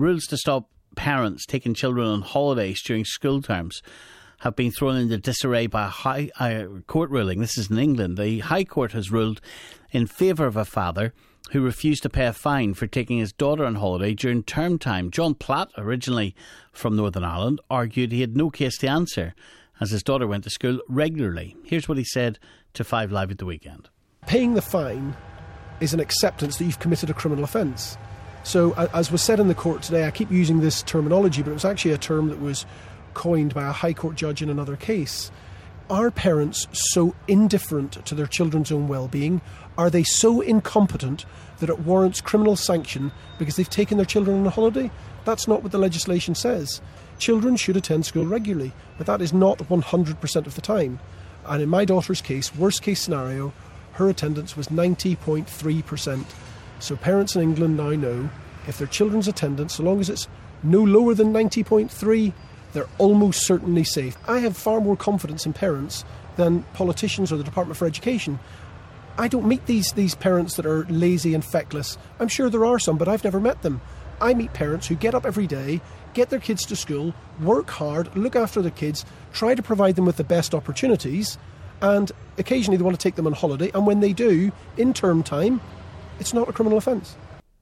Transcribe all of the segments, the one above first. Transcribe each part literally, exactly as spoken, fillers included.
rules to stop parents taking children on holidays during school terms have been thrown into disarray by a high uh, court ruling. This is in England. The High Court has ruled in favour of a father who refused to pay a fine for taking his daughter on holiday during term time. John Platt, originally from Northern Ireland, argued he had no case to answer as his daughter went to school regularly. Here's what he said to Five Live at the weekend. Paying the fine is an acceptance that you've committed a criminal offence. So, as was said in the court today, I keep using this terminology, but it was actually a term that was coined by a High Court judge in another case. Are parents so indifferent to their children's own well-being? Are they so incompetent that it warrants criminal sanction because they've taken their children on a holiday? That's not what the legislation says. Children should attend school regularly, but that is not one hundred percent of the time. And in my daughter's case, worst case scenario, her attendance was ninety point three percent. So parents in England now know if their children's attendance, so long as it's no lower than ninety point three, they're almost certainly safe. I have far more confidence in parents than politicians or the Department for Education. I don't meet these, these parents that are lazy and feckless. I'm sure there are some, but I've never met them. I meet parents who get up every day, get their kids to school, work hard, look after their kids, try to provide them with the best opportunities, and occasionally they want to take them on holiday, and when they do, in term time, it's not a criminal offence.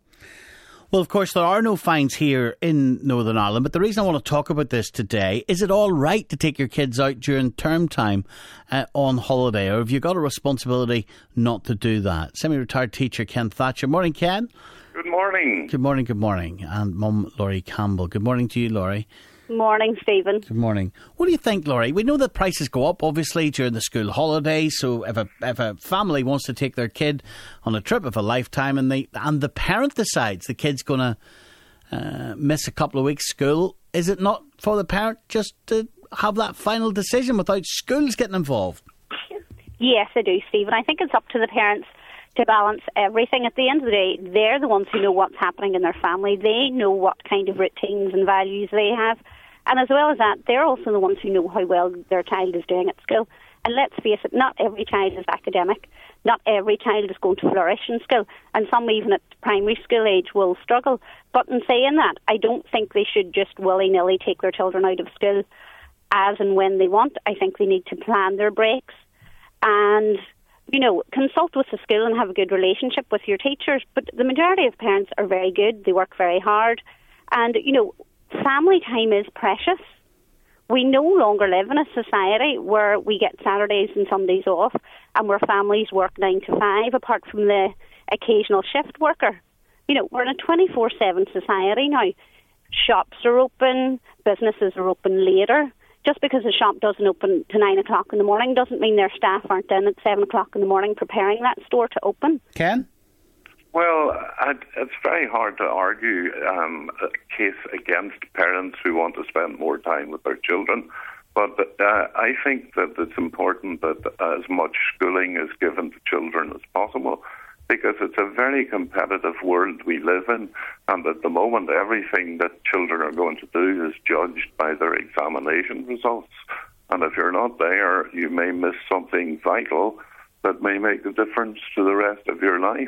Well, of course, there are no fines here in Northern Ireland, but the reason I want to talk about this today, is it all right to take your kids out during term time uh, on holiday, or have you got a responsibility not to do that? Semi-retired teacher Ken Thatcher. Morning, Ken. Good morning. Good morning, good morning. And Mum Laurie Campbell. Good morning to you, Laurie. Morning, Stephen. Good morning. What do you think, Laurie? We know that prices go up, obviously, during the school holidays. So if a if a family wants to take their kid on a trip of a lifetime and they and the parent decides the kid's going to uh, miss a couple of weeks school, is it not for the parent just to have that final decision without schools getting involved? Yes, I do, Stephen. I think it's up to the parents to balance everything. At the end of the day, they're the ones who know what's happening in their family. They know what kind of routines and values they have. And as well as that, they're also the ones who know how well their child is doing at school. And let's face it, not every child is academic. Not every child is going to flourish in school. And some, even at primary school age, will struggle. But in saying that, I don't think they should just willy-nilly take their children out of school as and when they want. I think they need to plan their breaks and, you know, consult with the school and have a good relationship with your teachers. But the majority of parents are very good. They work very hard. And, you know, family time is precious. We no longer live in a society where we get Saturdays and Sundays off and where families work nine to five, apart from the occasional shift worker. You know, we're in a twenty-four seven society now. Shops are open, businesses are open later. Just because a shop doesn't open to nine o'clock in the morning doesn't mean their staff aren't in at seven o'clock in the morning preparing that store to open. Ken? Well, I'd, it's very hard to argue um, a case against parents who want to spend more time with their children. But uh, I think that it's important that as much schooling is given to children as possible, because it's a very competitive world we live in, and at the moment everything that children are going to do is judged by their examination results. And if you're not there, you may miss something vital that may make a difference to the rest of your life.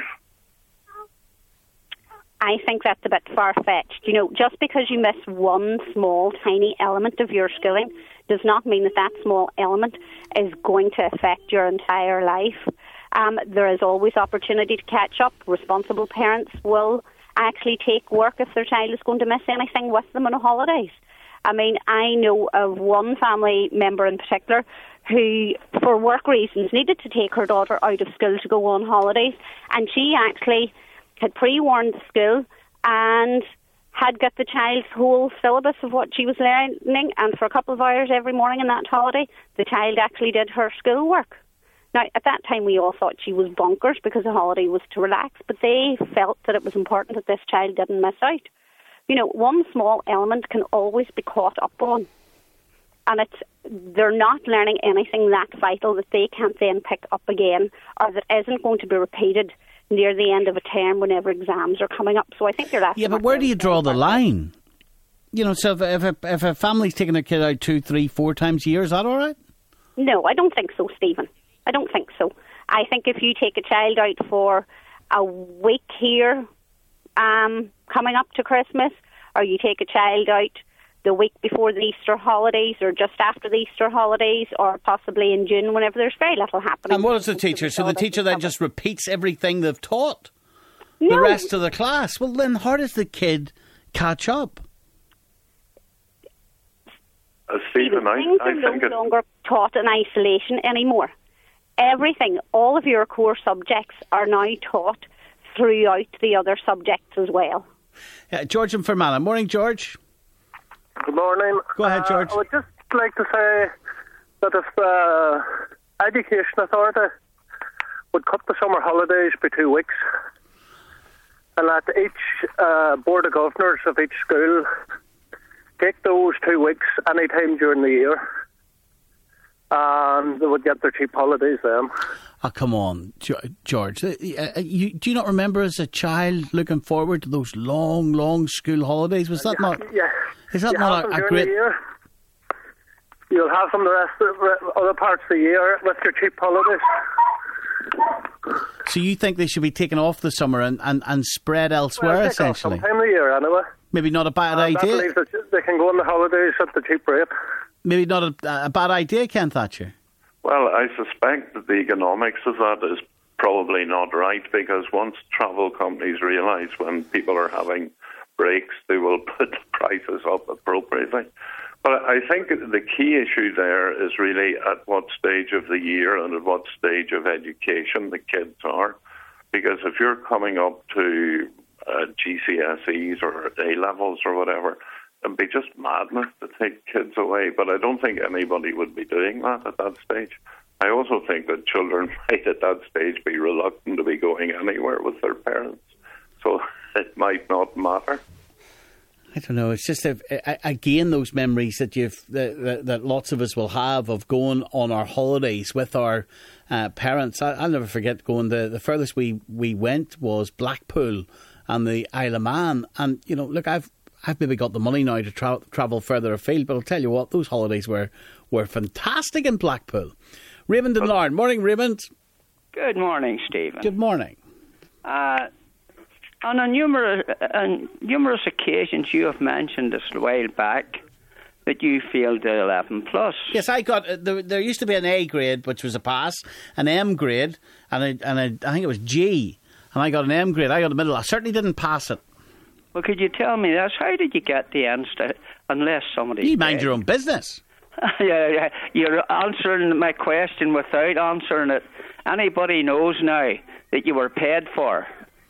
I think that's a bit far-fetched. You know, just because you miss one small, tiny element of your schooling does not mean that that small element is going to affect your entire life. Um, there is always opportunity to catch up. Responsible parents will actually take work if their child is going to miss anything with them on the holidays. I mean, I know of one family member in particular who, for work reasons, needed to take her daughter out of school to go on holidays, and she actually had pre-warned the school and had got the child's whole syllabus of what she was learning, and for a couple of hours every morning in that holiday, the child actually did her schoolwork. Now, at that time, we all thought she was bonkers because the holiday was to relax, but they felt that it was important that this child didn't miss out. You know, one small element can always be caught up on, and it's they're not learning anything that vital that they can't then pick up again, or that isn't going to be repeated near the end of a term whenever exams are coming up. So I think you're asking... Yeah, but where do you draw the line? You know, so if, if, a, if a family's taking their kid out two, three, four times a year, is that all right? No, I don't think so, Stephen. I don't think so. I think if you take a child out for a week here, um, coming up to Christmas, or you take a child out the week before the Easter holidays or just after the Easter holidays or possibly in June whenever there's very little happening. And what is the teacher? So the teacher then just repeats everything they've taught no. the rest of the class? Well, then how does the kid catch up? Uh, Stephen, I, things I are think no it, longer taught in isolation anymore. Everything, all of your core subjects are now taught throughout the other subjects as well. Uh, George and Fermanagh. Morning, George. Good morning. Go ahead, George. Uh, I would just like to say that if the Education Authority would cut the summer holidays by two weeks and let each uh, Board of Governors of each school take those two weeks any time during the year, and they would get their cheap holidays then. Oh, come on, George. Uh, you, do you not remember as a child looking forward to those long, long school holidays? Was that yeah, not... Yeah. Is that you not have a, them a during great... the year. You'll have them the rest of the other parts of the year with your cheap holidays. So you think they should be taken off the summer and, and, and spread elsewhere, well, essentially? Sometime of the year, anyway. Maybe not a bad and idea. I believe that they can go on the holidays at the cheap rate. Maybe not a, a bad idea, Ken Thatcher. well, I suspect that the economics of that is probably not right, because once travel companies realise when people are having breaks, they will put the prices up appropriately. But I think the key issue there is really at what stage of the year and at what stage of education the kids are. Because if you're coming up to uh, G C S Es or A-levels or whatever, it'd be just madness to take kids away. But I don't think anybody would be doing that at that stage. I also think that children might at that stage be reluctant to be going anywhere with their parents. So it might not matter. I don't know. It's just, a, a, again, those memories that you've that, that, that lots of us will have of going on our holidays with our uh, parents. I, I'll never forget going. The, the furthest we, we went was Blackpool and the Isle of Man. And, you know, look, I've I've maybe got the money now to tra- travel further afield, but I'll tell you what, those holidays were, were fantastic in Blackpool. Raymond and Larne. Morning, Raymond. Good morning, Stephen. Good morning. Uh, on a numerous, on numerous occasions you have mentioned this a while back that you failed the eleven plus. Yes, I got, uh, there, there used to be an A grade, which was a pass, an M grade, and, a, and a, I think it was G, and I got an M grade. I got a middle. I certainly didn't pass it. Well, could you tell me this? How did you get the N's to, unless somebody... You mind your own business. yeah, yeah, you're answering my question without answering it. Anybody knows now that you were paid for.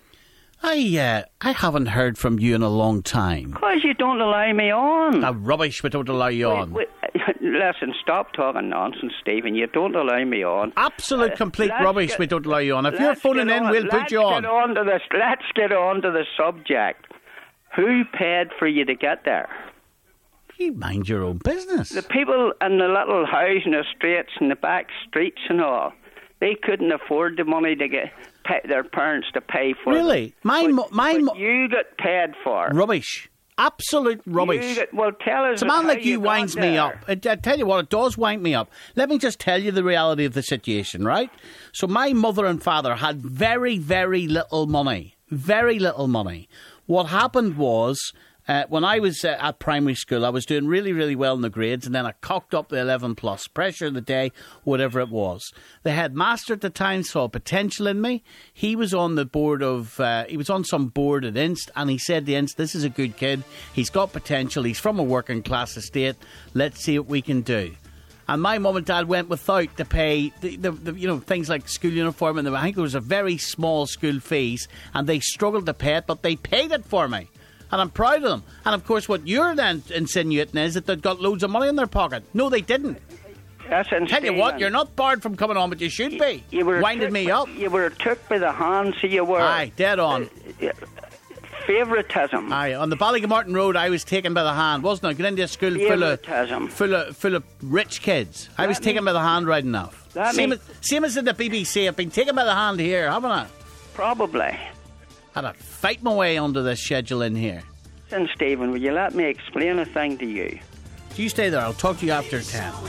I uh, I haven't heard from you in a long time. Because you don't allow me on. Ah, rubbish, we don't allow you on. Wait, wait, listen, stop talking nonsense, Stephen. You don't allow me on. Absolute Uh, complete let's rubbish, get- we don't allow you on. If you're let's phoning get in, on- we'll put you on. Let's get on to this. Let's get on to the subject. Who paid for you to get there? You mind your own business. The people in the little house in the streets and the back streets and all, they couldn't afford the money to get pay, their parents to pay for. Really? Them. My but, mo- my but mo- you got paid for. Rubbish. Absolute rubbish. You got, well, tell us. It's a man how like you got winds me there. up. I, I tell you what, it does wind me up. Let me just tell you the reality of the situation, right? So my mother and father had very, very little money. Very little money. What happened was, uh, when I was uh, at primary school, I was doing really, really well in the grades, and then I cocked up the eleven plus. Pressure of the day, whatever it was. The headmaster at the time saw potential in me. He was on the board of, uh, he was on some board at Inst, and he said to Inst, this is a good kid. He's got potential. He's from a working class estate. Let's see what we can do. And my mum and dad went without to pay, the, the, the, you know, things like school uniform, and the, I think there was a very small school fees, and they struggled to pay it, but they paid it for me. And I'm proud of them. And of course, what you're then insinuating is that they've got loads of money in their pocket. No, they didn't. Listen, Tell you what, you're not barred from coming on, but you should be. You were Winded took me by, up. You were took by the hand, so you were. Aye, dead on. Uh, Favoritism. Aye, on the Ballygamartin Road, I was taken by the hand, wasn't I? Going into a school full of, Favoritism. full of full of rich kids. I was That taken mean- by the hand right enough. That Same mean- as, same as in the B B C. I've been taken by the hand here, haven't I? Probably. Had to fight my way onto this schedule in here. Listen, Stephen, will you let me explain a thing to you? You stay there. I'll talk to you after ten.